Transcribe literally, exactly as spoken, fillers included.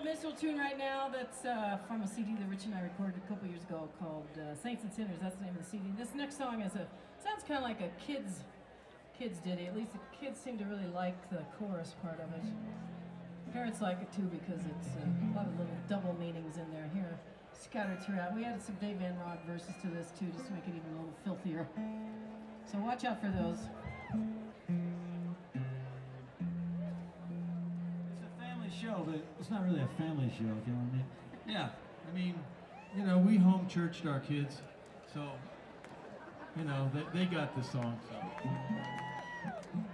minstrel tune right now that's uh, from a C D that Rich and I recorded a couple years ago called uh, Saints and Sinners. That's the name of the C D. This next song is a sounds kind of like a kids kids ditty. At least the kids seem to really like the chorus part of it. Parents like it too because it's uh, a lot of little double meanings in there here scattered throughout. We added some Dave Van Rod verses to this too just to make it even a little filthier. So watch out for those. Show, but it's not really a family show, if you know what I mean. Yeah, I mean, you know, we home churched our kids, so, you know, they, they got the song, so.